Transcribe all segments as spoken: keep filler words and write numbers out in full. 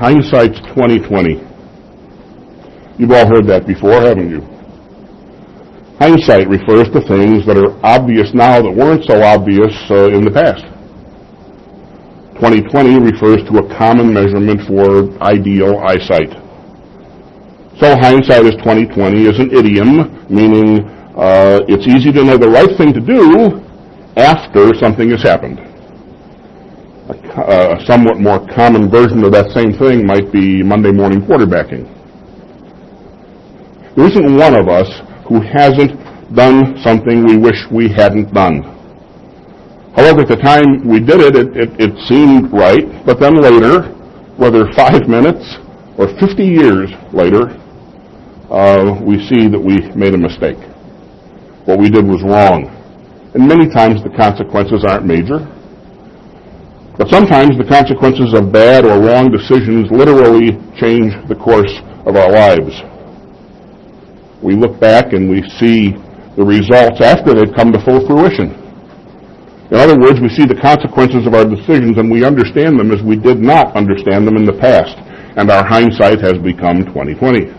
Hindsight's twenty twenty. You've all heard that before, haven't you? Hindsight refers to things that are obvious now that weren't so obvious uh, in the past. twenty twenty refers to a common measurement for ideal eyesight. So hindsight is twenty twenty is an idiom, meaning uh, it's easy to know the right thing to do after something has happened. A, a somewhat more common version of that same thing might be Monday morning quarterbacking. There isn't one of us who hasn't done something we wish we hadn't done. However, at the time we did it, it, it, it seemed right, but then later, whether five minutes or fifty years later, uh, we see that we made a mistake. What we did was wrong. And many times the consequences aren't major, but sometimes the consequences of bad or wrong decisions literally change the course of our lives. We look back and we see the results after they've come to full fruition. In other words, we see the consequences of our decisions and we understand them as we did not understand them in the past, and our hindsight has become twenty twenty.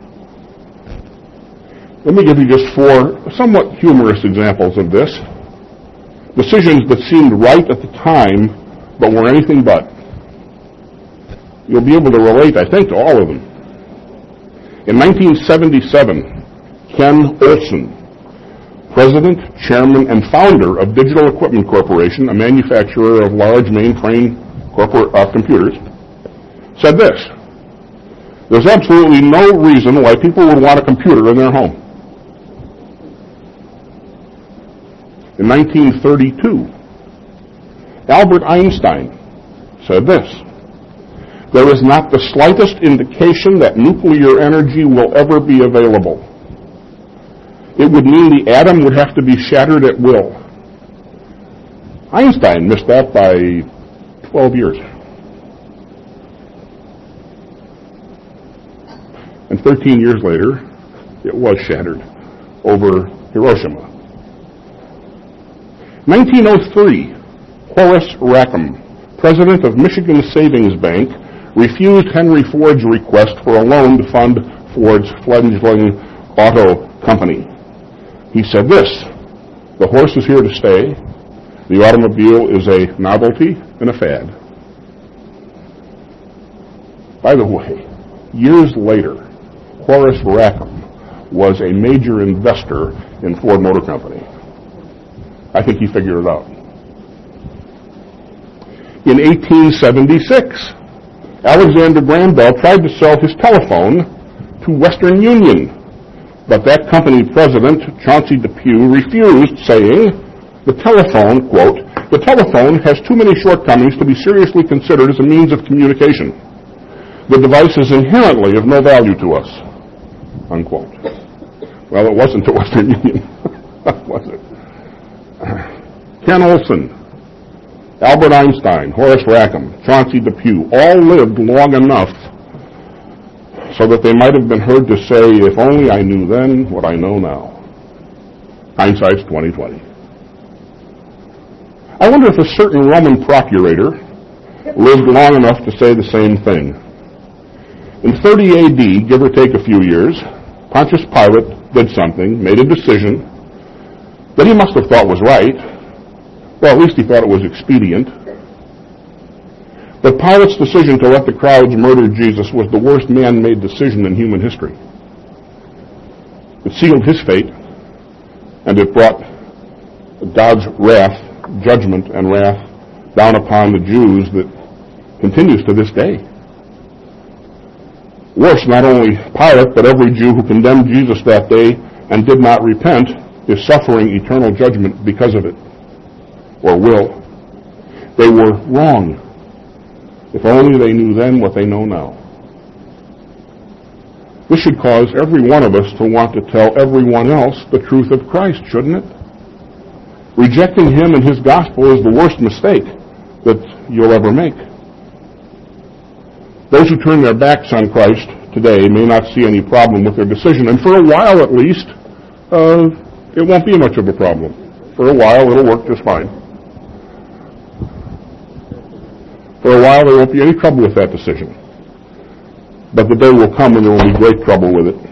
Let me give you just four somewhat humorous examples of this. Decisions that seemed right at the time, but were anything but. You'll be able to relate, I think, to all of them. In nineteen seventy-seven, Ken Olsen, President, Chairman, and Founder of Digital Equipment Corporation, a manufacturer of large mainframe corporate uh, computers, said this: "There's absolutely no reason why people would want a computer in their home." In nineteen thirty-two, Albert Einstein said this: "There is not the slightest indication that nuclear energy will ever be available. It would mean the atom would have to be shattered at will." Einstein missed that by twelve years. And thirteen years later, it was shattered over Hiroshima. nineteen oh three, Horace Rackham, President of Michigan Savings Bank, refused Henry Ford's request for a loan to fund Ford's fledgling auto company. He said this: "The horse is here to stay. The automobile is a novelty and a fad." By the way, years later, Horace Rackham was a major investor in Ford Motor Company. I think he figured it out. In eighteen seventy-six, Alexander Graham Bell tried to sell his telephone to Western Union, but that company president, Chauncey Depew, refused, saying, "The telephone, quote, the telephone has too many shortcomings to be seriously considered as a means of communication. The device is inherently of no value to us," unquote. Well, it wasn't to Western Union, was it? Ken Olsen, Albert Einstein, Horace Rackham, Chauncey Depew all lived long enough so that they might have been heard to say, "If only I knew then what I know now." Hindsight's twenty twenty. I wonder if a certain Roman procurator lived long enough to say the same thing. In thirty A D, give or take a few years, Pontius Pilate did something, made a decision that he must have thought was right. Well, at least he thought it was expedient. But Pilate's decision to let the crowds murder Jesus was the worst man-made decision in human history. It sealed his fate, and it brought God's wrath, judgment and wrath down upon the Jews that continues to this day. Worse, not only Pilate, but every Jew who condemned Jesus that day and did not repent is suffering eternal judgment because of it, or will. They were wrong. If only they knew then what they know now. This should cause every one of us to want to tell everyone else the truth of Christ, shouldn't it? Rejecting Him and His gospel is the worst mistake that you'll ever make. Those who turn their backs on Christ today may not see any problem with their decision, and for a while at least, uh, it won't be much of a problem. For a while, it'll work just fine. For a while, there won't be any trouble with that decision. But the day will come when there will be great trouble with it.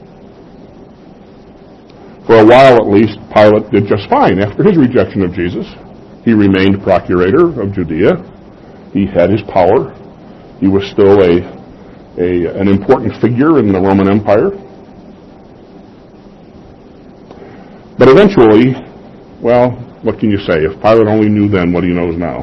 For a while, at least, Pilate did just fine after his rejection of Jesus. He remained procurator of Judea. He had his power. He was still a, a an important figure in the Roman Empire. But eventually, well, what can you say? If Pilate only knew then what he knows now.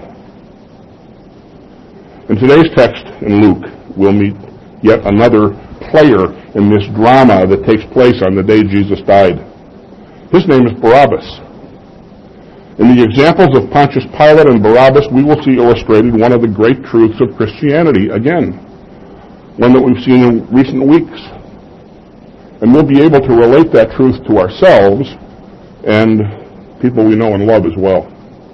In today's text in Luke, we'll meet yet another player in this drama that takes place on the day Jesus died. His name is Barabbas. In the examples of Pontius Pilate and Barabbas, we will see illustrated one of the great truths of Christianity, again, one that we've seen in recent weeks. And we'll be able to relate that truth to ourselves and people we know and love as well.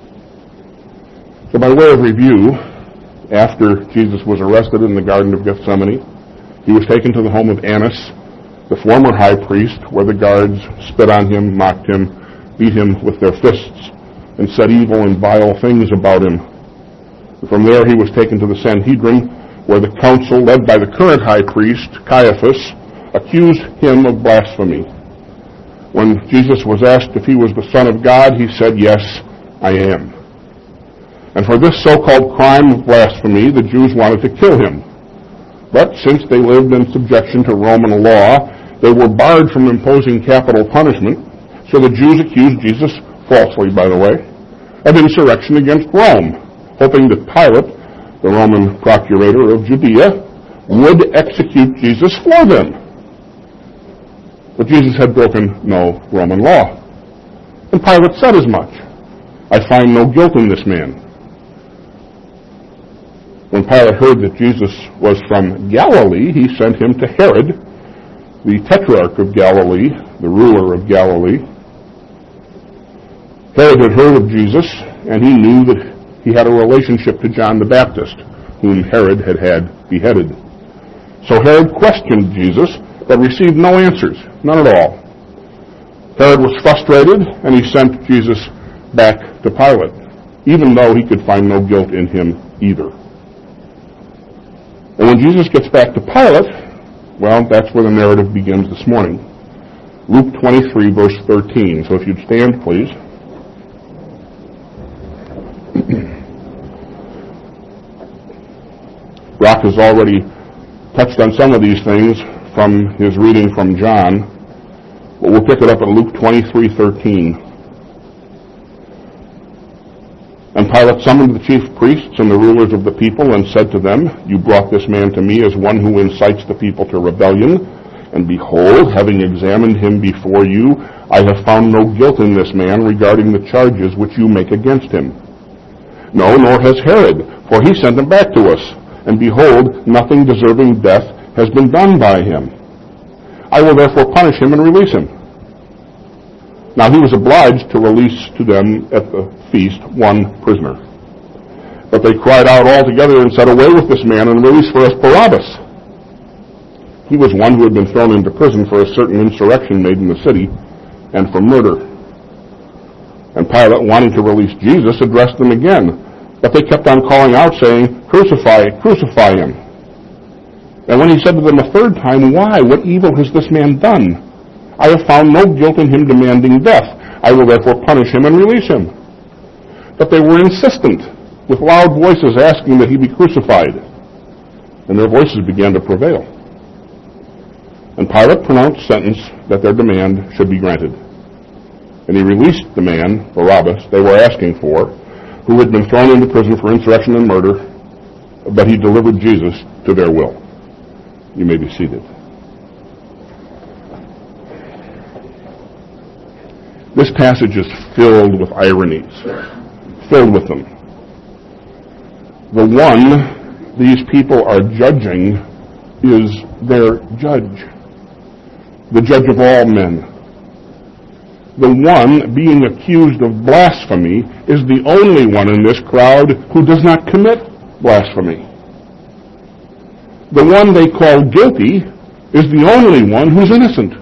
So by way of review, after Jesus was arrested in the Garden of Gethsemane, he was taken to the home of Annas, the former high priest, where the guards spit on him, mocked him, beat him with their fists, and said evil and vile things about him. From there he was taken to the Sanhedrin, where the council, led by the current high priest, Caiaphas, accused him of blasphemy. When Jesus was asked if he was the Son of God, he said, "Yes, I am." And for this so-called crime of blasphemy, the Jews wanted to kill him. But since they lived in subjection to Roman law, they were barred from imposing capital punishment, so the Jews accused Jesus, falsely by the way, of insurrection against Rome, hoping that Pilate, the Roman procurator of Judea, would execute Jesus for them. But Jesus had broken no Roman law. And Pilate said as much. "I find no guilt in this man." When Pilate heard that Jesus was from Galilee, he sent him to Herod, the tetrarch of Galilee, the ruler of Galilee. Herod had heard of Jesus, and he knew that he had a relationship to John the Baptist, whom Herod had had beheaded. So Herod questioned Jesus, but received no answers, none at all. Herod was frustrated, and he sent Jesus back to Pilate, even though he could find no guilt in him either. And when Jesus gets back to Pilate, well, that's where the narrative begins this morning. Luke twenty-three, verse thirteen. So if you'd stand, please. Brock has already touched on some of these things from his reading from John, but we'll pick it up at Luke twenty-three thirteen. And Pilate summoned the chief priests and the rulers of the people and said to them, "You brought this man to me as one who incites the people to rebellion. And behold, having examined him before you, I have found no guilt in this man regarding the charges which you make against him. No, nor has Herod, for he sent him back to us. And behold, nothing deserving death has been done by him. I will therefore punish him and release him." Now he was obliged to release to them at the feast one prisoner. But they cried out all together and said, "Away with this man, and release for us Barabbas." He was one who had been thrown into prison for a certain insurrection made in the city, and for murder. And Pilate, wanting to release Jesus, addressed them again. But they kept on calling out, saying, "Crucify, crucify him." And when he said to them a third time, "Why? What evil has this man done? I have found no guilt in him demanding death. I will therefore punish him and release him." But they were insistent, with loud voices asking that he be crucified. And their voices began to prevail. And Pilate pronounced sentence that their demand should be granted. And he released the man, Barabbas, they were asking for, who had been thrown into prison for insurrection and murder, but he delivered Jesus to their will. You may be seated. This passage is filled with ironies, filled with them. The one these people are judging is their judge, the judge of all men. The one being accused of blasphemy is the only one in this crowd who does not commit blasphemy. The one they call guilty is the only one who's innocent.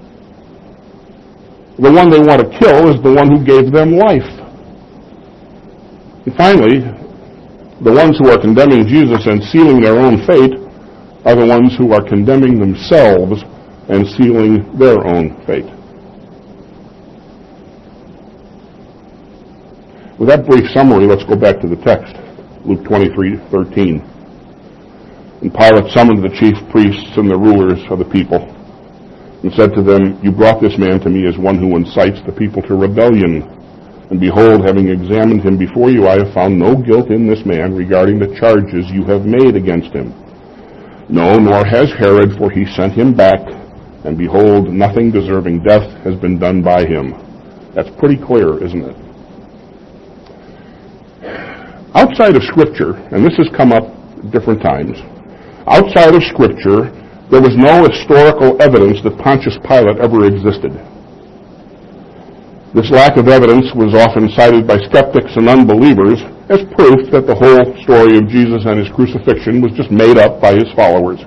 The one they want to kill is the one who gave them life. And finally, the ones who are condemning Jesus and sealing their own fate are the ones who are condemning themselves and sealing their own fate. With that brief summary, let's go back to the text, Luke twenty-three thirteen. And Pilate summoned the chief priests and the rulers of the people and said to them, "You brought this man to me as one who incites the people to rebellion. And behold, having examined him before you, I have found no guilt in this man regarding the charges you have made against him. No, nor has Herod, for he sent him back, and behold, nothing deserving death has been done by him." That's pretty clear, isn't it? Outside of Scripture, and this has come up different times, outside of Scripture, there was no historical evidence that Pontius Pilate ever existed. This lack of evidence was often cited by skeptics and unbelievers as proof that the whole story of Jesus and his crucifixion was just made up by his followers.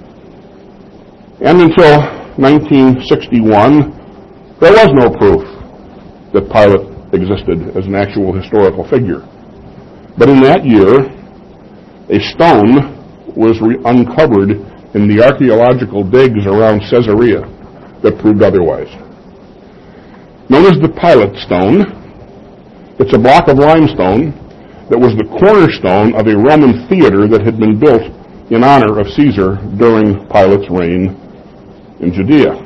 And until nineteen sixty-one, there was no proof that Pilate existed as an actual historical figure. But in that year, a stone was re- uncovered in the archaeological digs around Caesarea that proved otherwise. Known as the Pilate Stone, it's a block of limestone that was the cornerstone of a Roman theater that had been built in honor of Caesar during Pilate's reign in Judea.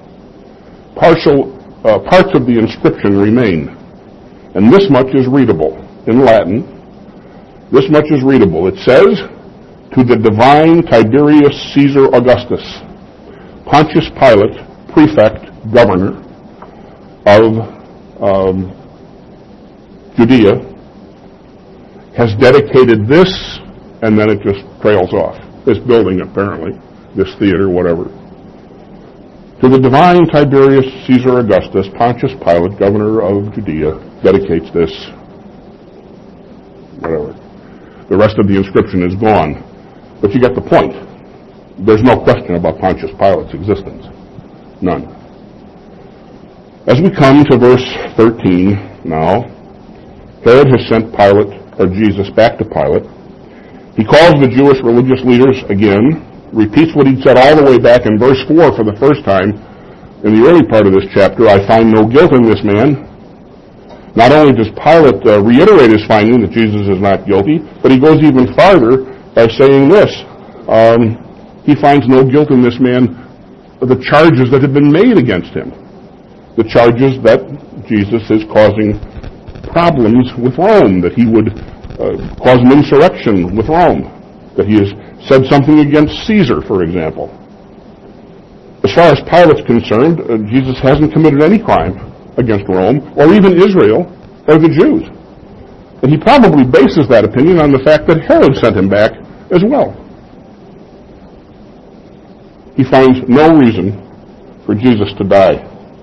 Partial, uh, parts of the inscription remain, and this much is readable in Latin. This much is readable. It says, "To the divine Tiberius Caesar Augustus, Pontius Pilate, prefect, governor of um, Judea, has dedicated this," and then it just trails off. This building, apparently, this theater, whatever. "To the divine Tiberius Caesar Augustus, Pontius Pilate, governor of Judea, dedicates this," whatever. The rest of the inscription is gone. But you get the point. There's no question about Pontius Pilate's existence. None. As we come to verse thirteen now, Herod has sent Pilate, or Jesus, back to Pilate. He calls the Jewish religious leaders again, repeats what he'd said all the way back in verse four for the first time in the early part of this chapter. "I find no guilt in this man." Not only does Pilate uh, reiterate his finding that Jesus is not guilty, but he goes even farther by saying this. Um, he finds no guilt in this man of the charges that have been made against him. The charges that Jesus is causing problems with Rome, that he would uh, cause an insurrection with Rome, that he has said something against Caesar, for example. As far as Pilate's concerned, uh, Jesus hasn't committed any crime against Rome, or even Israel, or the Jews. And he probably bases that opinion on the fact that Herod sent him back as well. He finds no reason for Jesus to die.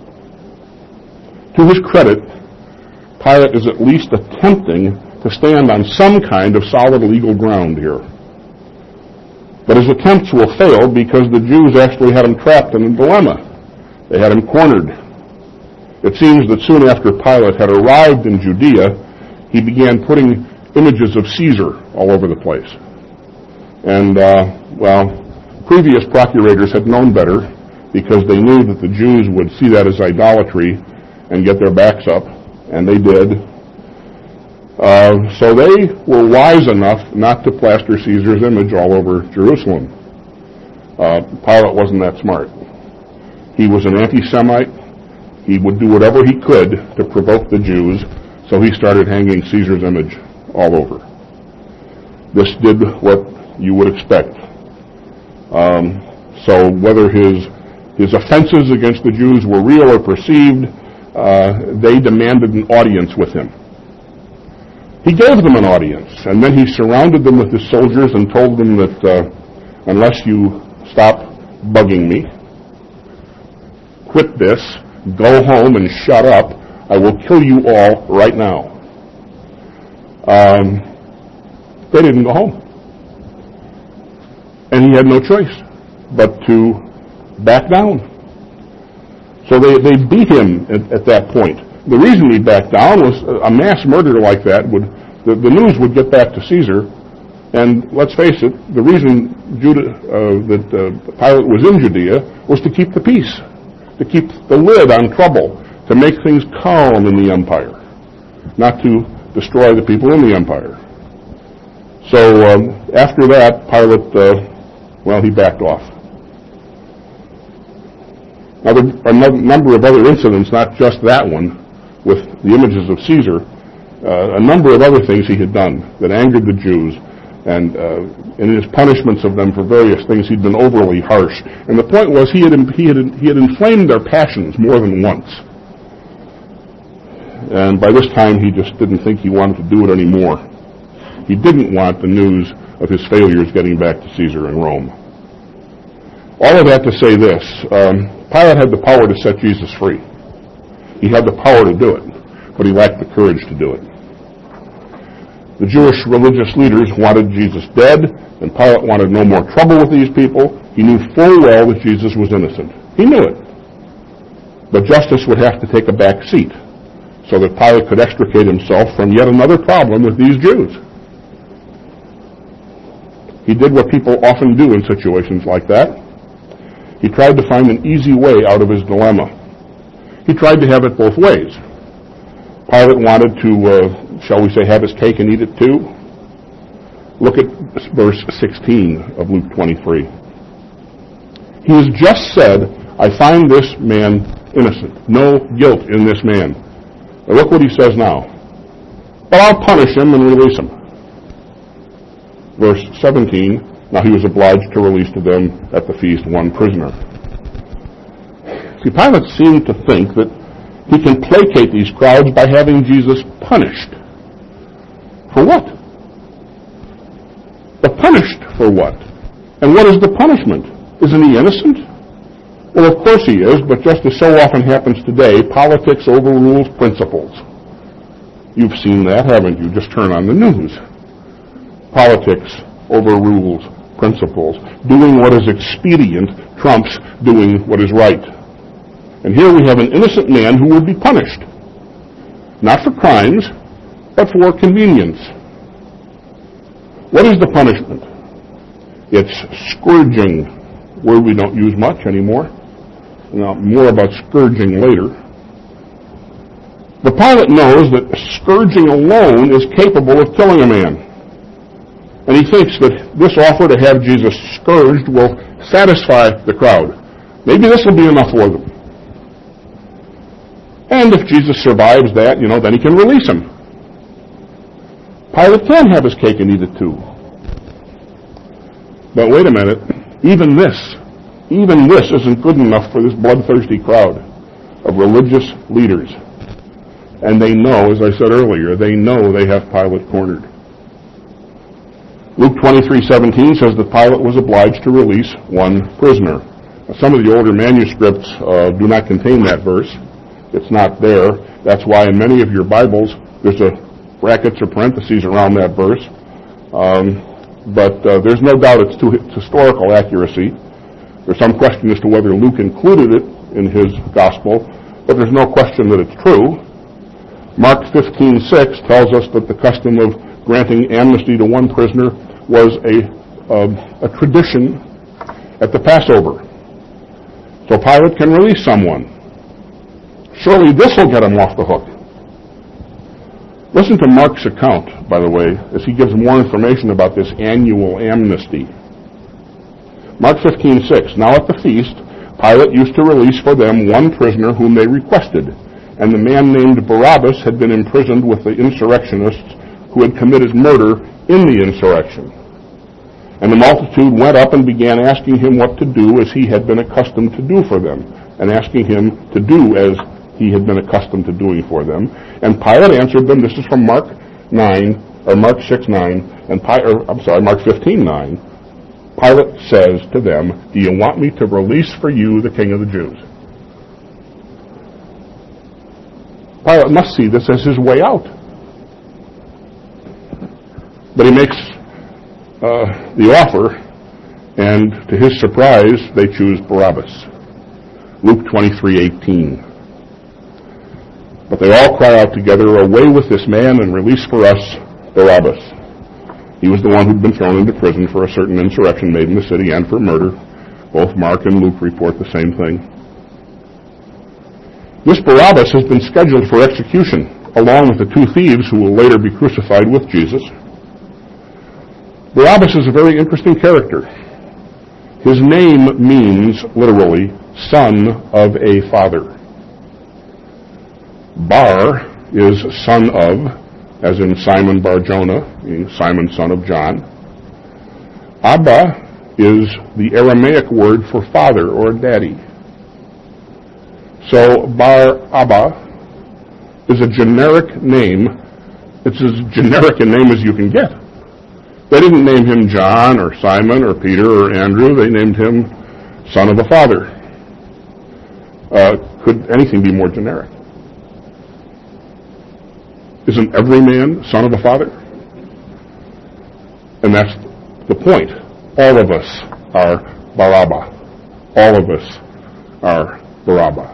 To his credit, Pilate is at least attempting to stand on some kind of solid legal ground here. But his attempts will fail because the Jews actually had him trapped in a dilemma. They had him cornered. It seems that soon after Pilate had arrived in Judea, he began putting images of Caesar all over the place. And, uh, well, previous procurators had known better because they knew that the Jews would see that as idolatry and get their backs up, and they did. Uh, so they were wise enough not to plaster Caesar's image all over Jerusalem. Uh, Pilate wasn't that smart. He was an anti-Semite. He would do whatever he could to provoke the Jews, so he started hanging Caesar's image all over. This did what you would expect. Um, so whether his his offenses against the Jews were real or perceived, uh, they demanded an audience with him. He gave them an audience, and then he surrounded them with his soldiers and told them that uh, unless you stop bugging me, quit this, go home and shut up, I will kill you all right now. Um, they didn't go home. And he had no choice but to back down. So they, they beat him at, at that point. The reason he backed down was a mass murder like that would, the, the news would get back to Caesar, and let's face it, the reason Judah, uh, that uh, Pilate was in Judea was to keep the peace, to keep the lid on trouble, to make things calm in the empire, not to destroy the people in the empire. So um, after that, Pilate, uh, well, he backed off. Now, there are a number of other incidents, not just that one, with the images of Caesar, uh, a number of other things he had done that angered the Jews, and uh, in his punishments of them for various things, he'd been overly harsh. And the point was, he had, he had, he had inflamed their passions more than once. And by this time, he just didn't think he wanted to do it anymore. He didn't want the news of his failures getting back to Caesar in Rome. All of that to say this, um, Pilate had the power to set Jesus free. He had the power to do it, but he lacked the courage to do it. The Jewish religious leaders wanted Jesus dead, and Pilate wanted no more trouble with these people. He knew full well that Jesus was innocent. He knew it. But justice would have to take a back seat so that Pilate could extricate himself from yet another problem with these Jews. He did what people often do in situations like that. He tried to find an easy way out of his dilemma. He tried to have it both ways. Pilate wanted to, uh, shall we say, have his cake and eat it too. Look at verse sixteen of Luke twenty-three. He has just said, I find this man innocent. No guilt in this man. Now look what he says now. But I'll punish him and release him. Verse seventeen, now he was obliged to release to them at the feast one prisoner. See, Pilate seemed to think that he can placate these crowds by having Jesus punished. For what? But punished for what? And what is the punishment? Isn't he innocent? Well, of course he is, but just as so often happens today, politics overrules principles. You've seen that, haven't you? Just turn on the news. Politics overrules principles. Doing what is expedient trumps doing what is right. And here we have an innocent man who would be punished. Not for crimes, but for convenience. What is the punishment? It's scourging, a word we don't use much anymore. Now, more about scourging later. But Pilate knows that scourging alone is capable of killing a man. And he thinks that this offer to have Jesus scourged will satisfy the crowd. Maybe this will be enough for them. And if Jesus survives that, you know, then he can release him. Pilate can have his cake and eat it too. But wait a minute. Even this, even this isn't good enough for this bloodthirsty crowd of religious leaders. And they know, as I said earlier, they know they have Pilate cornered. Luke twenty-three seventeen says that Pilate was obliged to release one prisoner. Now, some of the older manuscripts uh, do not contain that verse. It's not there. That's why in many of your Bibles there's a brackets or parentheses around that verse. Um, but uh, there's no doubt it's to its historical accuracy. There's some question as to whether Luke included it in his gospel, but there's no question that it's true. Mark fifteen six tells us that the custom of granting amnesty to one prisoner was a, uh, a tradition at the Passover. So Pilate can release someone. Surely this will get him off the hook. Listen to Mark's account, by the way, as he gives more information about this annual amnesty. Mark fifteen six, now at the feast, Pilate used to release for them one prisoner whom they requested, and the man named Barabbas had been imprisoned with the insurrectionists who had committed murder in the insurrection. And the multitude went up and began asking him what to do as he had been accustomed to do for them, and asking him to do as he had been accustomed to doing for them. And Pilate answered them, this is from Mark nine, or Mark six nine, and Pi, or, I'm sorry, Mark fifteen nine. Pilate says to them, do you want me to release for you the King of the Jews? Pilate must see this as his way out. But he makes uh, the offer, and to his surprise, they choose Barabbas. Luke twenty-three eighteen. But they all cry out together, away with this man and release for us Barabbas. He was the one who'd been thrown into prison for a certain insurrection made in the city and for murder. Both Mark and Luke report the same thing. This Barabbas has been scheduled for execution, along with the two thieves who will later be crucified with Jesus. Barabbas is a very interesting character. His name means, literally, son of a father. Bar is son of, as in Simon Bar-Jonah, meaning Simon, son of John. Abba is the Aramaic word for father or daddy. So Bar Abba is a generic name. It's as generic a name as you can get. They didn't name him John or Simon or Peter or Andrew. They named him son of a father. Uh, could anything be more generic? Isn't every man son of a father? And that's the point. All of us are Barabbas. All of us are Barabbas.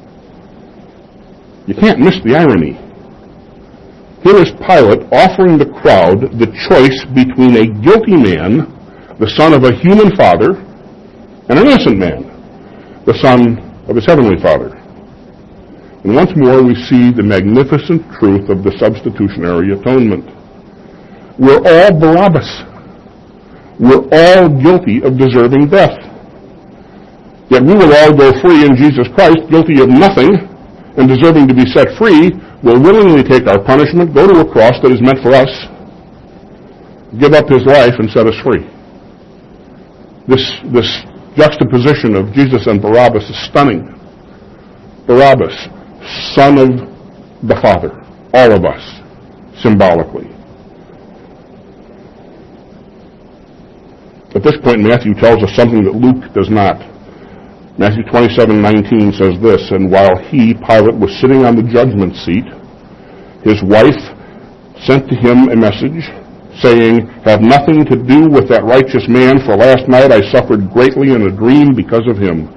You can't miss the irony. Here is Pilate offering the crowd the choice between a guilty man, the son of a human father, and an innocent man, the son of his heavenly Father. And once more we see the magnificent truth of the substitutionary atonement. We're all Barabbas. We're all guilty of deserving death. Yet we will all go free in Jesus Christ, guilty of nothing, and deserving to be set free, will willingly take our punishment, go to a cross that is meant for us, give up his life, and set us free. This, this juxtaposition of Jesus and Barabbas is stunning. Barabbas, son of the Father, all of us, symbolically. At this point, Matthew tells us something that Luke does not. Matthew twenty-seven nineteen says this, "And while he, Pilate, was sitting on the judgment seat, his wife sent to him a message, saying, 'Have nothing to do with that righteous man, for last night I suffered greatly in a dream because of him.'"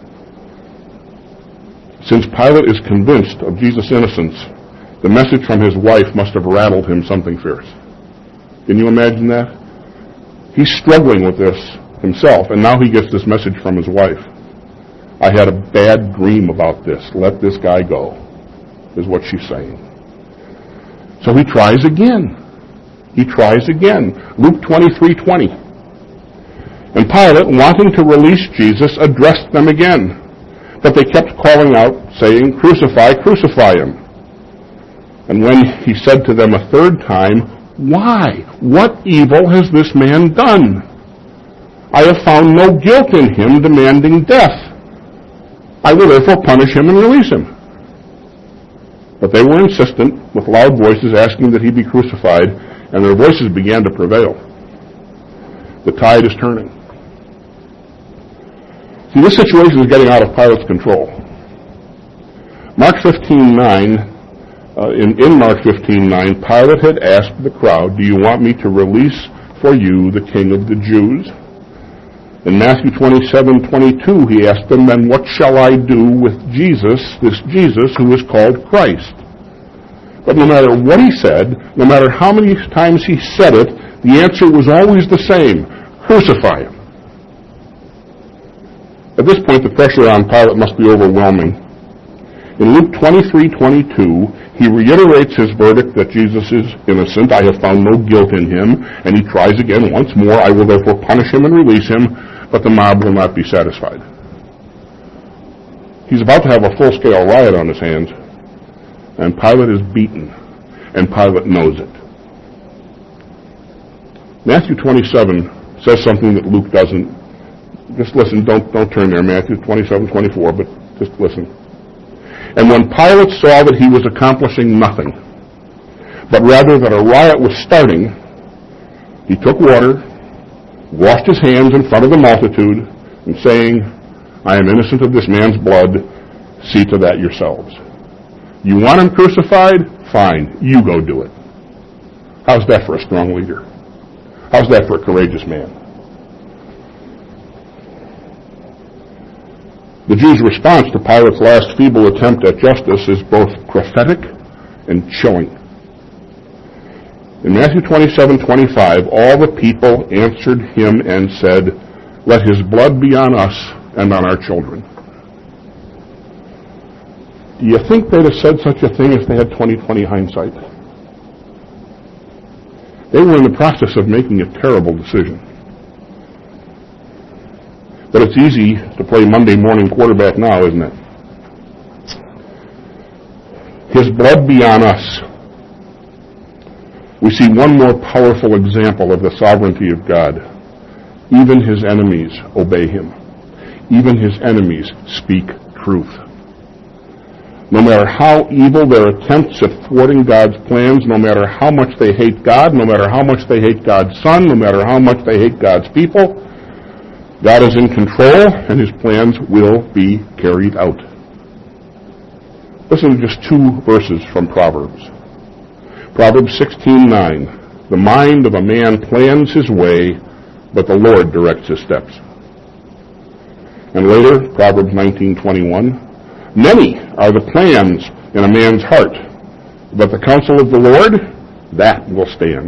Since Pilate is convinced of Jesus' innocence, the message from his wife must have rattled him something fierce. Can you imagine that? He's struggling with this himself, and now he gets this message from his wife. "I had a bad dream about this. Let this guy go," is what she's saying. So he tries again. He tries again. Luke twenty-three twenty. "And Pilate, wanting to release Jesus, addressed them again. But they kept calling out, saying, 'Crucify, crucify him.' And when he said to them a third time, 'Why? What evil has this man done? I have found no guilt in him demanding death. I will therefore punish him and release him.' But they were insistent, with loud voices asking that he be crucified, and their voices began to prevail. The tide is turning. See, this situation is getting out of Pilate's control. Mark fifteen nine, uh, in, in Mark fifteen nine, Pilate had asked the crowd, 'Do you want me to release for you the King of the Jews?' In Matthew twenty-seven twenty-two, he asked them, 'Then what shall I do with Jesus, this Jesus who is called Christ?' But no matter what he said, no matter how many times he said it, the answer was always the same: crucify him. At this point, the pressure on Pilate must be overwhelming. In Luke twenty-three twenty-two, he reiterates his verdict that Jesus is innocent. "I have found no guilt in him." And he tries again once more, "I will therefore punish him and release him," but the mob will not be satisfied. He's about to have a full-scale riot on his hands, and Pilate is beaten, and Pilate knows it. Matthew twenty-seven says something that Luke doesn't. Just listen, don't, don't turn there, Matthew twenty-seven twenty-four, but just listen. "And when Pilate saw that he was accomplishing nothing, but rather that a riot was starting, he took water, washed his hands in front of the multitude, and saying, 'I am innocent of this man's blood, see to that yourselves.' You want him crucified? Fine, you go do it." How's that for a strong leader? How's that for a courageous man? The Jews' response to Pilate's last feeble attempt at justice is both prophetic and chilling. In Matthew twenty-seven twenty-five, all the people answered him and said, "Let his blood be on us and on our children." Do you think they'd have said such a thing if they had twenty twenty hindsight? They were in the process of making a terrible decision. But it's easy to play Monday morning quarterback now, isn't it? His blood be on us. We see one more powerful example of the sovereignty of God. Even his enemies obey him. Even his enemies speak truth. No matter how evil their attempts at thwarting God's plans, no matter how much they hate God, no matter how much they hate God's Son, no matter how much they hate God's people, God is in control and his plans will be carried out. Listen to just two verses from Proverbs. Proverbs sixteen nine. The mind of a man plans his way, but the Lord directs his steps. And later, Proverbs nineteen twenty-one. Many are the plans in a man's heart, but the counsel of the Lord, that will stand.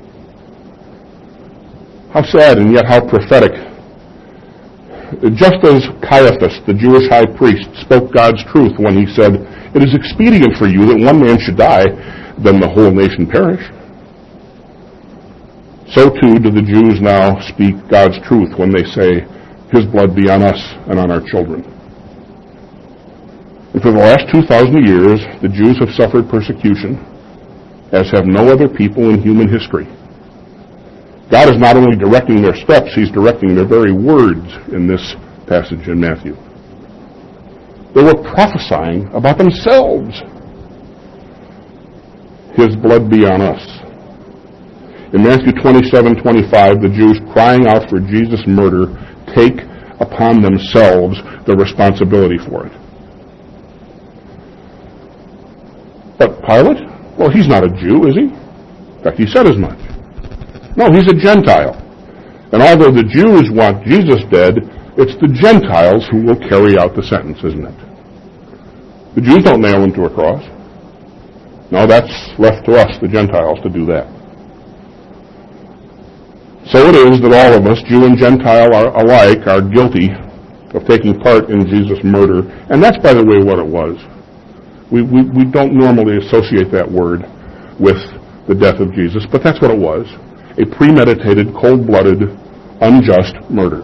How sad and yet how prophetic. Just as Caiaphas, the Jewish high priest, spoke God's truth when he said, "It is expedient for you that one man should die, then the whole nation perish," so too do the Jews now speak God's truth when they say, "His blood be on us and on our children." And for the last two thousand years, the Jews have suffered persecution, as have no other people in human history. God is not only directing their steps, he's directing their very words in this passage in Matthew. They were prophesying about themselves. His blood be on us. In Matthew twenty-seven twenty-five, the Jews crying out for Jesus' murder take upon themselves the responsibility for it. But Pilate? Well, he's not a Jew, is he? In fact, he said as much. No, he's a Gentile. And although the Jews want Jesus dead, it's the Gentiles who will carry out the sentence, isn't it? The Jews don't nail him to a cross. No, that's left to us, the Gentiles, to do that. So it is that all of us, Jew and Gentile are alike, are guilty of taking part in Jesus' murder. And that's, by the way, what it was. We, we, we don't normally associate that word with the death of Jesus, but that's what it was. A premeditated, cold-blooded, unjust murder.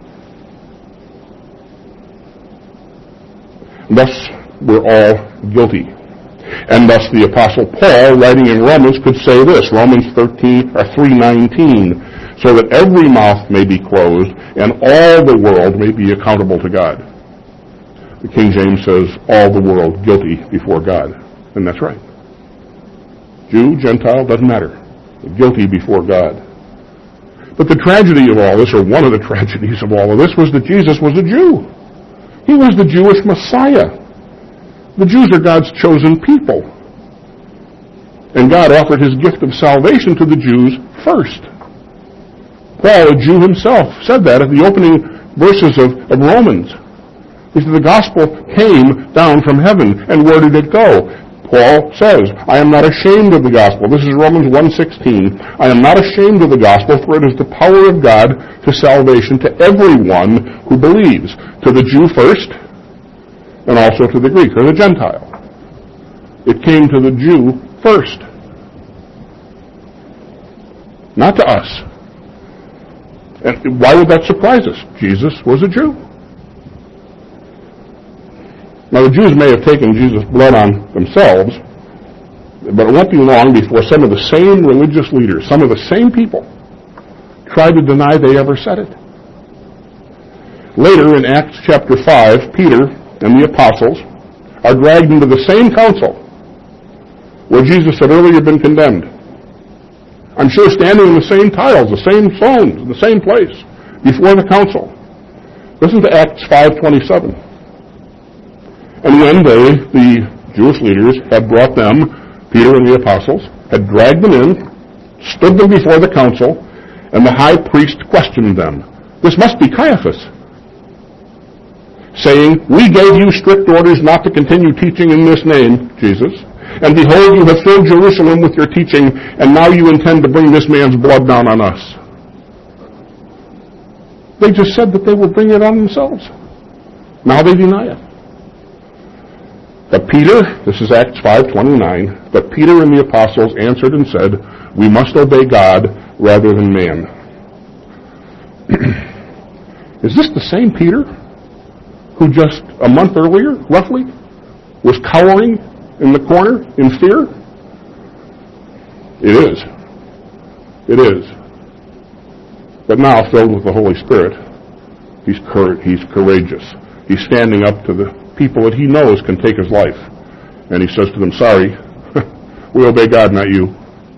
Thus, we're all guilty. And thus the Apostle Paul, writing in Romans, could say this, Romans thirteen or three nineteen, so that every mouth may be closed and all the world may be accountable to God. The King James says, all the world guilty before God. And that's right. Jew, Gentile, doesn't matter. Guilty before God. But the tragedy of all this, or one of the tragedies of all of this, was that Jesus was a Jew. He was the Jewish Messiah. The Jews are God's chosen people. And God offered his gift of salvation to the Jews first. Paul, a Jew himself, said that at the opening verses of, of Romans. He said the gospel came down from heaven, and where did it go? Paul says, I am not ashamed of the gospel. This is Romans one sixteen. I am not ashamed of the gospel, for it is the power of God to salvation to everyone who believes. To the Jew first, and also to the Greek, or the Gentile. It came to the Jew first. Not to us. And why would that surprise us? Jesus was a Jew. Now, the Jews may have taken Jesus' blood on themselves, but it won't be long before some of the same religious leaders, some of the same people, tried to deny they ever said it. Later, in Acts chapter five, Peter and the apostles are dragged into the same council where Jesus had earlier been condemned. I'm sure standing in the same tiles, the same stones, the same place, before the council. Listen to Acts five twenty-seven. And when they, the Jewish leaders, had brought them, Peter and the apostles, had dragged them in, stood them before the council, and the high priest questioned them. This must be Caiaphas, saying, we gave you strict orders not to continue teaching in this name, Jesus, And behold, you have filled Jerusalem with your teaching, and now you intend to bring this man's blood down on us. They just said that they would bring it on themselves. Now they deny it. But Peter, this is Acts five twenty-nine, but Peter and the apostles answered and said, we must obey God rather than man. Is this the same Peter who just a month earlier, roughly, was cowering in the corner in fear? It is. It is. But now, filled with the Holy Spirit, he's cur- he's courageous. He's standing up to the people that he knows can take his life. And he says to them, sorry, we obey God, not you.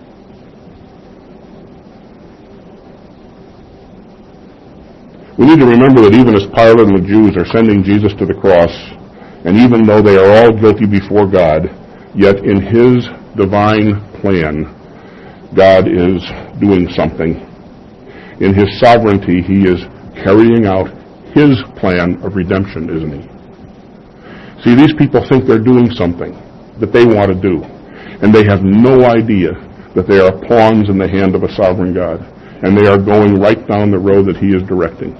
We need to remember that even as Pilate and the Jews are sending Jesus to the cross, and even though they are all guilty before God, yet in his divine plan, God is doing something. In his sovereignty, he is carrying out his plan of redemption, isn't he? See, these people think they're doing something that they want to do, and they have no idea that they are pawns in the hand of a sovereign God, and they are going right down the road that he is directing.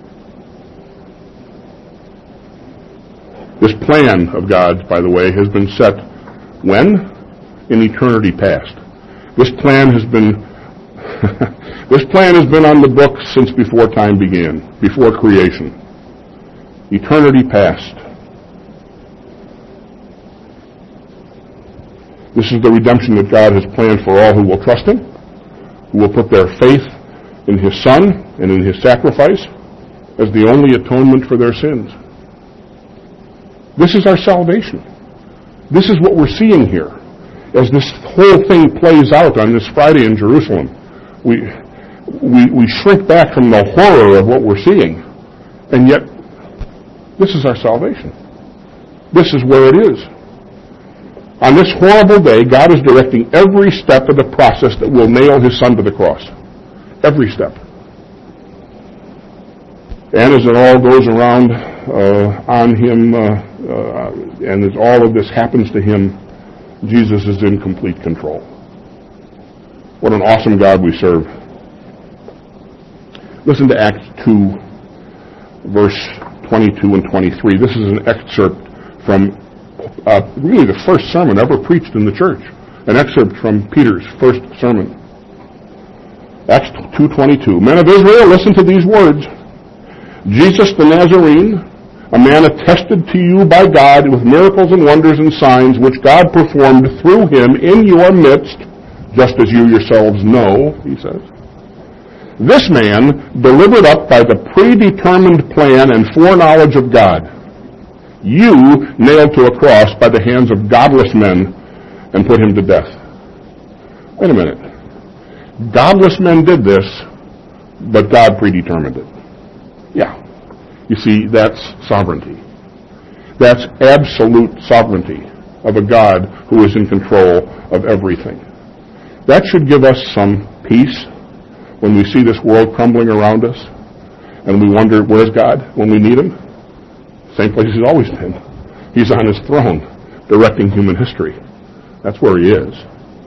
This plan of God's, by the way, has been set when? In eternity past. This plan has been this plan has been on the books since before time began, before creation. Eternity past. This is the redemption that God has planned for all who will trust him, who will put their faith in his Son and in his sacrifice as the only atonement for their sins. This is our salvation. This is what we're seeing here. As this whole thing plays out on this Friday in Jerusalem, we, we, we shrink back from the horror of what we're seeing. And yet, this is our salvation. This is where it is. On this horrible day, God is directing every step of the process that will nail his Son to the cross. Every step. And as it all goes around uh, on him, uh, uh, and as all of this happens to him, Jesus is in complete control. What an awesome God we serve. Listen to Acts two, verse twenty-two and twenty-three. This is an excerpt from uh, really the first sermon ever preached in the church. An excerpt from Peter's first sermon. Acts two twenty-two. Men of Israel, listen to these words. Jesus the Nazarene, a man attested to you by God with miracles and wonders and signs which God performed through him in your midst, just as you yourselves know, he says. This man, delivered up by the predetermined plan and foreknowledge of God, you nailed to a cross by the hands of godless men and put him to death. Wait a minute. Godless men did this, but God predetermined it. Yeah. You see, that's sovereignty. That's absolute sovereignty of a God who is in control of everything. That should give us some peace when we see this world crumbling around us and we wonder, where's God when we need him? Same place he's always been. He's on his throne, directing human history. That's where he is.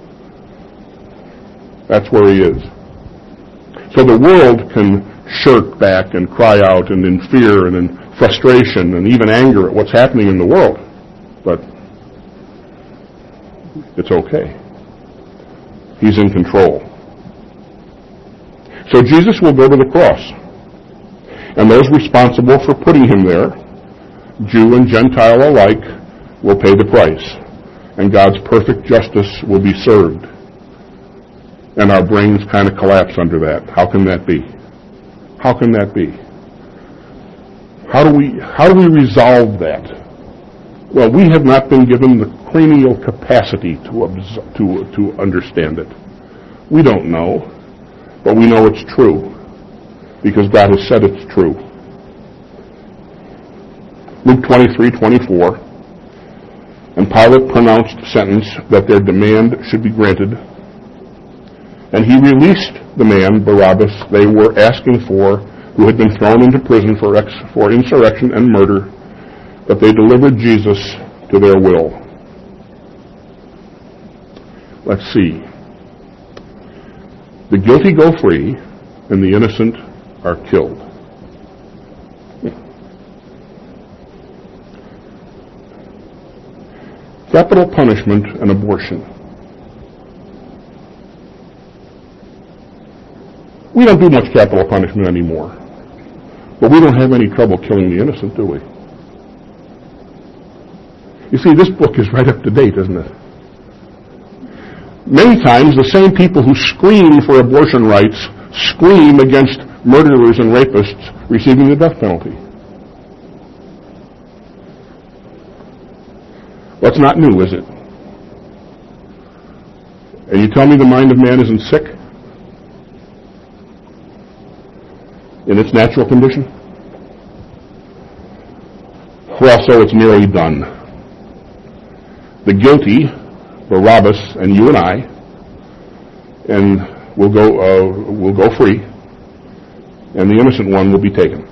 That's where he is. So the world can shirk back and cry out and in fear and in frustration and even anger at what's happening in the world. But it's okay. He's in control. So Jesus will go to the cross. And those responsible for putting him there, Jew and Gentile alike, will pay the price. And God's perfect justice will be served. And our brains kind of collapse under that. How can that be? How can that be? How do we how do we resolve that? Well, we have not been given the cranial capacity to to to understand it. We don't know, but we know it's true because God has said it's true. Luke twenty-three twenty-four. And Pilate pronounced sentence that their demand should be granted. And he released the man, Barabbas, they were asking for, who had been thrown into prison for, ex- for insurrection and murder, but they delivered Jesus to their will. Let's see. The guilty go free, and the innocent are killed. Capital punishment and abortion. We don't do much capital punishment anymore. But we don't have any trouble killing the innocent, do we? You see, this book is right up to date, isn't it? Many times, the same people who scream for abortion rights scream against murderers and rapists receiving the death penalty. That's not new, is it? And you tell me the mind of man isn't sick in its natural condition? Well, so it's nearly done. The guilty, Barabbas, and you and I, and will go uh, will go free, and the innocent one will be taken.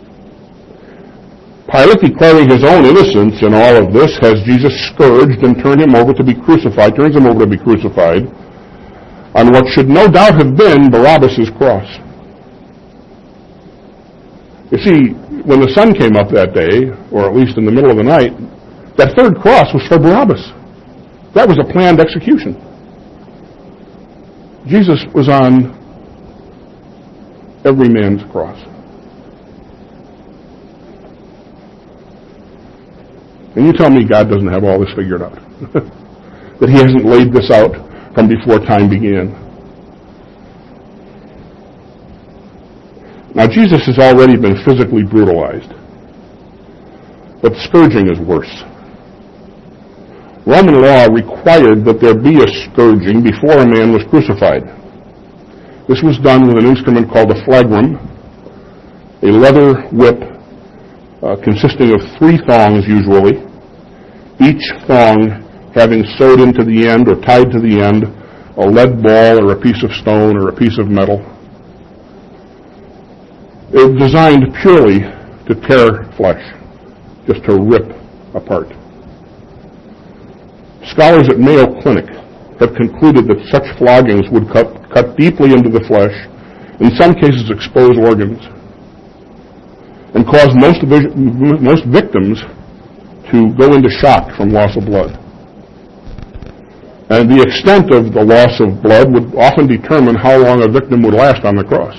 Pilate, declaring his own innocence in all of this, has Jesus scourged and turned him over to be crucified, turns him over to be crucified on what should no doubt have been Barabbas' cross. You see, when the sun came up that day, or at least in the middle of the night, that third cross was for Barabbas. That was a planned execution. Jesus was on every man's cross. And you tell me God doesn't have all this figured out. That he hasn't laid this out from before time began. Now, Jesus has already been physically brutalized. But scourging is worse. Roman law required that there be a scourging before a man was crucified. This was done with an instrument called a flagrum, a leather whip uh, consisting of three thongs usually, each thong having sewed into the end or tied to the end a lead ball or a piece of stone or a piece of metal. It was designed purely to tear flesh, just to rip apart. Scholars at Mayo Clinic have concluded that such floggings would cut, cut deeply into the flesh, in some cases expose organs, and cause most, most victims to go into shock from loss of blood. And the extent of the loss of blood would often determine how long a victim would last on the cross.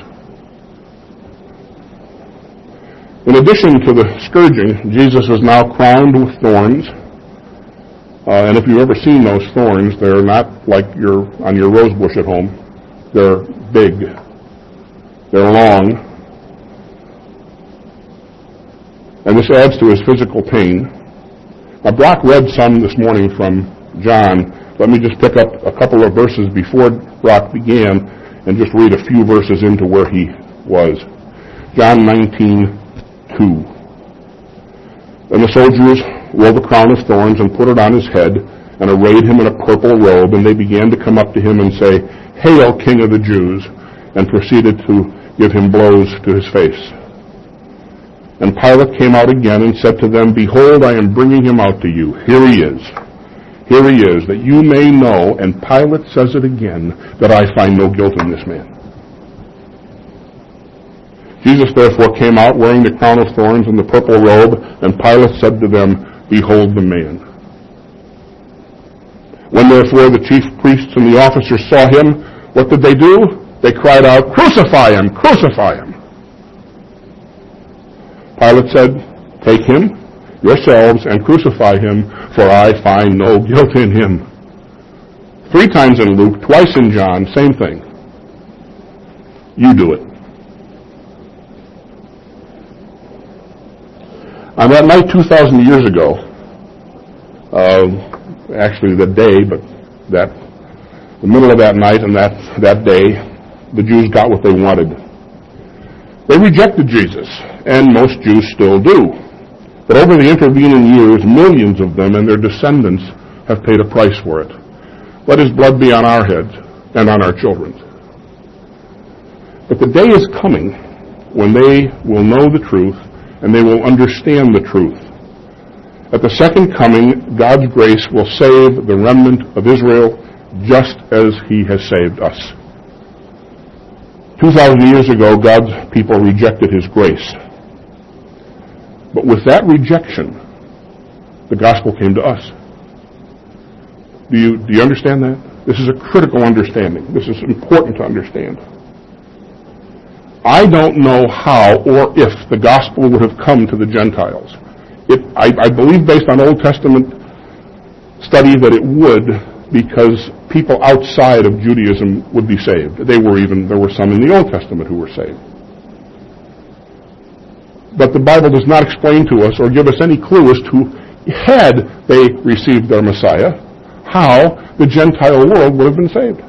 In addition to the scourging, Jesus is now crowned with thorns. Uh, and if you've ever seen those thorns, they're not like your on your rose bush at home. They're big. They're long. And this adds to his physical pain. Now, Brock read some this morning from John. Let me just pick up a couple of verses before Brock began and just read a few verses into where he was. John nineteen two. And the soldiers wove a crown of thorns and put it on his head and arrayed him in a purple robe, and they began to come up to him and say, "Hail, King of the Jews," and proceeded to give him blows to his face. And Pilate came out again and said to them, "Behold, I am bringing him out to you. Here he is. Here he is, that you may know," and Pilate says it again, "that I find no guilt in this man." Jesus therefore came out wearing the crown of thorns and the purple robe, and Pilate said to them, "Behold the man." When therefore the chief priests and the officers saw him, what did they do? They cried out, "Crucify him! Crucify him!" Pilate said, "Take him yourselves and crucify him, for I find no guilt in him." Three times in Luke, twice in John, same thing. You do it. On that night two thousand years ago, uh, actually the day, but that the middle of that night and that, that day, the Jews got what they wanted. They rejected Jesus, and most Jews still do. But over the intervening years, millions of them and their descendants have paid a price for it. Let his blood be on our heads and on our children's. But the day is coming when they will know the truth and they will understand the truth. At the second coming, God's grace will save the remnant of Israel just as he has saved us. Two thousand years ago, God's people rejected his grace. But with that rejection, the gospel came to us. Do you, do you understand that? This is a critical understanding. This is important to understand. I don't know how or if the gospel would have come to the Gentiles. It, I, I believe based on Old Testament study that it would, because people outside of Judaism would be saved. They were even, there were some in the Old Testament who were saved. But the Bible does not explain to us or give us any clue as to, had they received their Messiah, how the Gentile world would have been saved.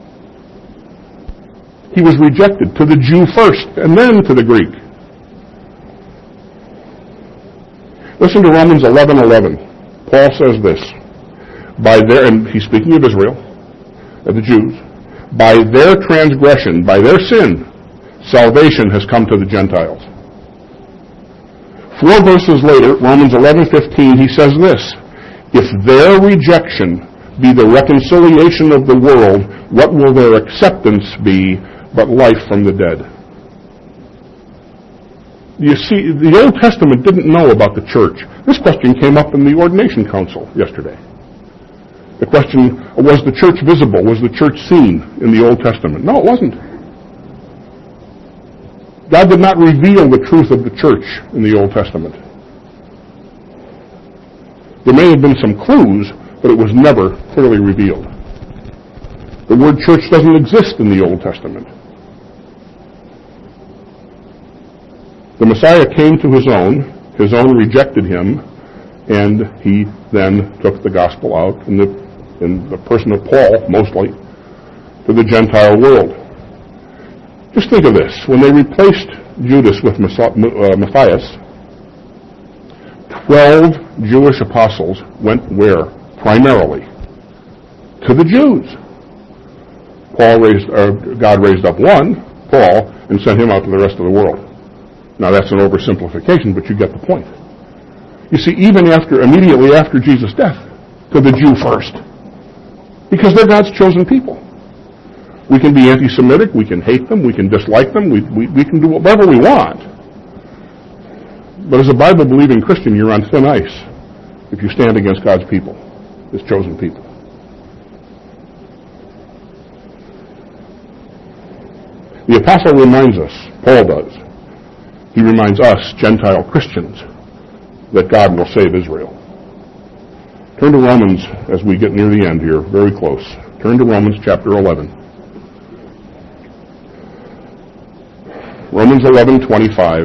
He was rejected to the Jew first, and then to the Greek. Listen to Romans eleven eleven. Paul says this, by their, and he's speaking of Israel, of the Jews, by their transgression, by their sin, salvation has come to the Gentiles. Four verses later, Romans eleven fifteen, he says this, if their rejection be the reconciliation of the world, what will their acceptance be but life from the dead? You see, the Old Testament didn't know about the church. This question came up in the Ordination Council yesterday. The question, was the church visible? Was the church seen in the Old Testament? No, it wasn't. God did not reveal the truth of the church in the Old Testament. There may have been some clues, but it was never clearly revealed. The word church doesn't exist in the Old Testament. The Messiah came to his own. His own rejected him, and he then took the gospel out in the, in the person of Paul, mostly, to the Gentile world. Just think of this. When they replaced Judas with Matthias, twelve Jewish apostles went where? Primarily to the Jews. Paul raised, uh, God raised up one, Paul, and sent him out to the rest of the world. Now that's an oversimplification, but you get the point. You see, even after, immediately after Jesus' death, to the Jew first, because they're God's chosen people. We can be anti-Semitic, we can hate them, we can dislike them, we, we, we can do whatever we want. But as a Bible-believing Christian, you're on thin ice if you stand against God's people, His chosen people. The apostle reminds us, Paul does, he reminds us, Gentile Christians, that God will save Israel. Turn to Romans as we get near the end here, very close. Turn to Romans chapter eleven. Romans eleven twenty-five.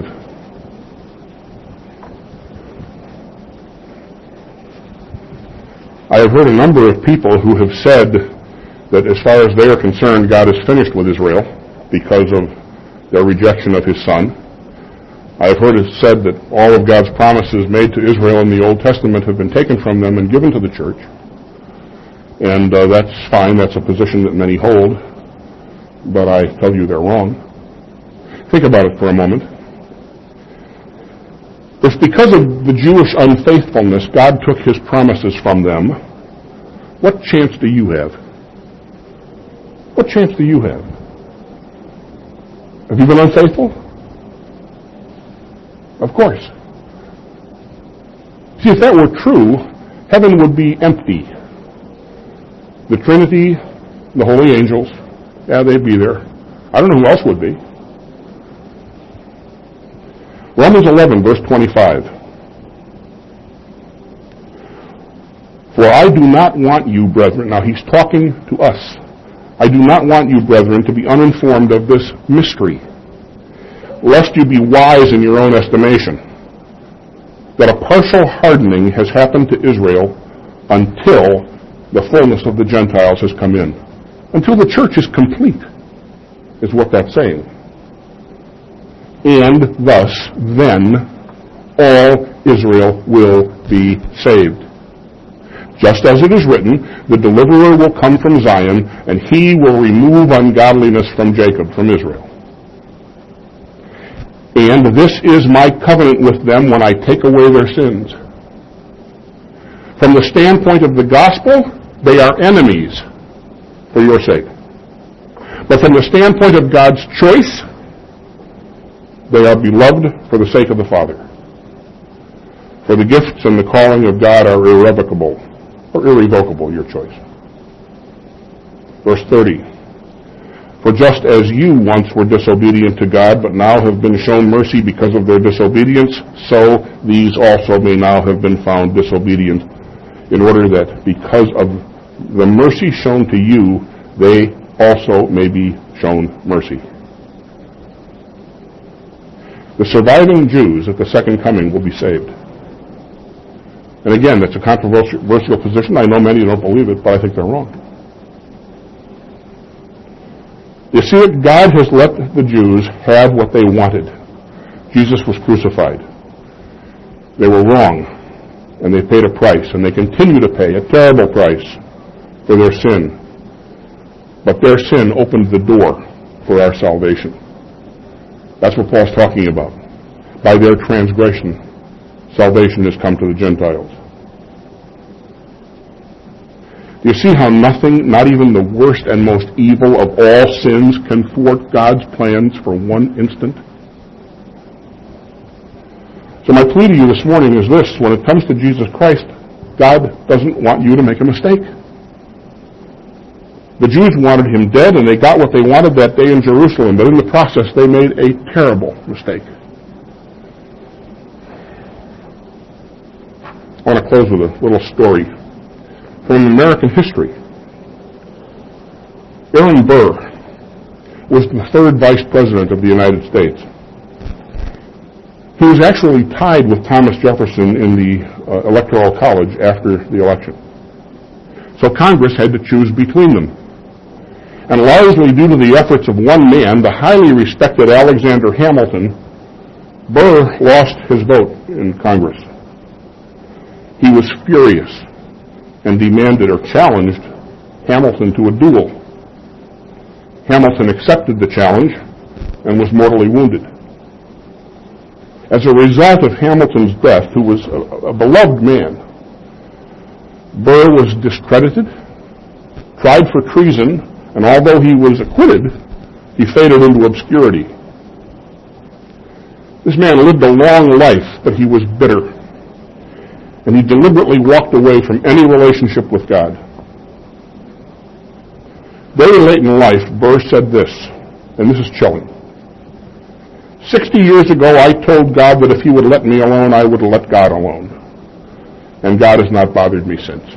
I have heard a number of people who have said that as far as they are concerned, God is finished with Israel because of their rejection of His Son. I have heard it said that all of God's promises made to Israel in the Old Testament have been taken from them and given to the church. And uh, that's fine. That's a position that many hold. But I tell you they're wrong. Think about it for a moment. If because of the Jewish unfaithfulness God took His promises from them, what chance do you have? What chance do you have? Have you been unfaithful? Of course. See, if that were true, heaven would be empty. The Trinity, the holy angels, yeah, they'd be there. I don't know who else would be. Romans eleven, verse twenty-five. For I do not want you, brethren, now he's talking to us. I do not want you, brethren, to be uninformed of this mystery, lest you be wise in your own estimation, that a partial hardening has happened to Israel until the fullness of the Gentiles has come in. Until the church is complete, is what that's saying. And thus, then, all Israel will be saved. Just as it is written, the deliverer will come from Zion, and he will remove ungodliness from Jacob, from Israel. And this is my covenant with them when I take away their sins. From the standpoint of the gospel, they are enemies. for your sake. But from the standpoint of God's choice, they are beloved for the sake of the Father. For the gifts and the calling of God are irrevocable, or irrevocable, your choice. Verse thirty. For just as you once were disobedient to God, but now have been shown mercy because of their disobedience, so these also may now have been found disobedient, in order that because of the mercy shown to you, they also may be shown mercy. The surviving Jews at the second coming will be saved. And again, that's a controversial position. I know many don't believe it, but I think they're wrong. You see it, God has let the Jews have what they wanted. Jesus was crucified. They were wrong, and they paid a price, and they continue to pay a terrible price for their sin. But their sin opened the door for our salvation. That's what Paul's talking about. By their transgression, salvation has come to the Gentiles. You see how nothing, not even the worst and most evil of all sins, can thwart God's plans for one instant? So my plea to you this morning is this: when it comes to Jesus Christ, God doesn't want you to make a mistake. The Jews wanted him dead, and they got what they wanted that day in Jerusalem, but in the process they made a terrible mistake. I want to close with a little story from American history. Aaron Burr was the third vice president of the United States. He was actually tied with Thomas Jefferson in the uh, Electoral College after the election. So Congress had to choose between them. And largely due to the efforts of one man, the highly respected Alexander Hamilton, Burr lost his vote in Congress. He was furious and demanded or challenged Hamilton to a duel. Hamilton accepted the challenge and was mortally wounded. As a result of Hamilton's death, who was a, a beloved man, Burr was discredited, tried for treason, and although he was acquitted, he faded into obscurity. This man lived a long life, but he was bitter. And he deliberately walked away from any relationship with God. Very late in life, Burr said this, and this is chilling. Sixty years ago, I told God that if he would let me alone, I would let God alone. And God has not bothered me since.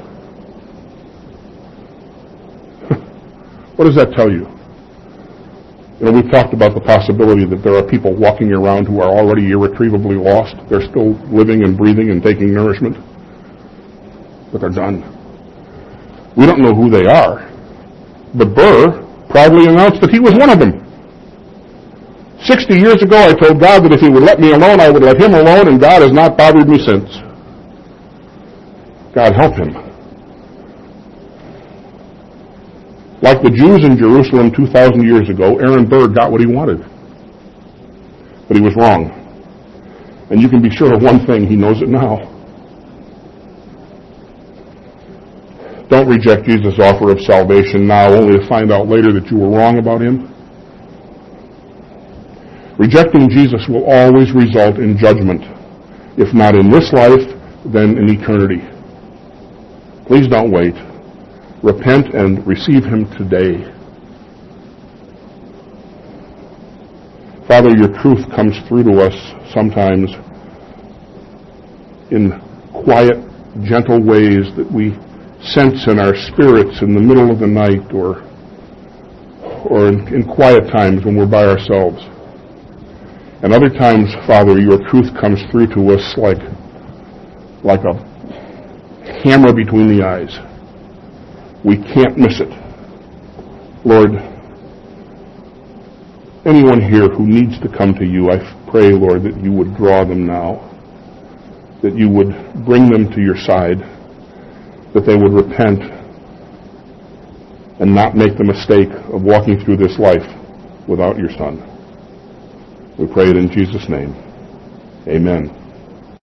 What does that tell you? You know, we've talked about the possibility that there are people walking around who are already irretrievably lost. They're still living and breathing and taking nourishment, but they're done. We don't know who they are, but Burr proudly announced that he was one of them. Sixty years ago, I told God that if he would let me alone, I would let him alone, and God has not bothered me since. God help him. Like the Jews in Jerusalem two thousand years ago, Aaron Burr got what he wanted. But he was wrong. And you can be sure of one thing, he knows it now. Don't reject Jesus' offer of salvation now, only to find out later that you were wrong about him. Rejecting Jesus will always result in judgment. If not in this life, then in eternity. Please don't wait. Repent and receive him today. Father, your truth comes through to us sometimes in quiet, gentle ways that we sense in our spirits in the middle of the night or or in, in quiet times when we're by ourselves. And other times, Father, your truth comes through to us like, like a hammer between the eyes. We can't miss it. Lord, anyone here who needs to come to you, I pray, Lord, that you would draw them now, that you would bring them to your side, that they would repent and not make the mistake of walking through this life without your Son. We pray it in Jesus' name. Amen.